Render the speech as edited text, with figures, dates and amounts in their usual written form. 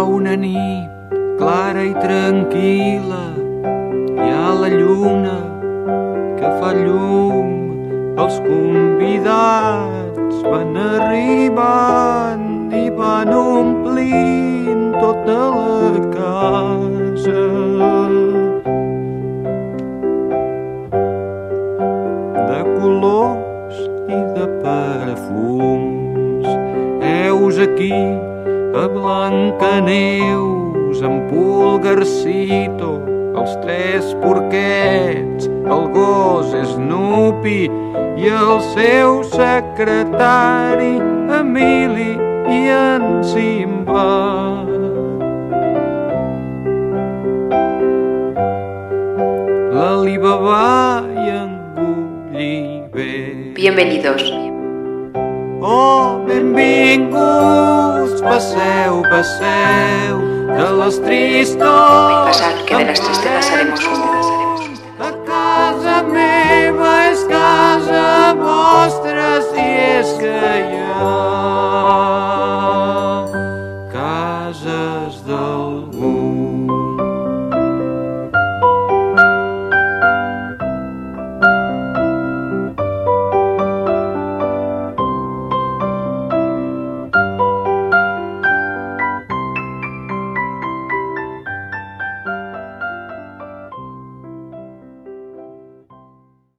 una nit clara i tranquil·la, hi ha la lluna que fa llum, els convidats van arribant i van omplint tota la casa. De colors i de perfums, heus aquí a Blancaneus, en Pulgarcito, els tres porquets, el gos Snoopy i el seu secretari Emili i en Simba. L'Alibaba i en Gulliver. Bienvenidos. Oh, benvinguts, passeu, passeu, de les tristors. Pasad, que de las tristezas haremos un. A casa meva és casa vostra, si és que hi ha cases d'algú.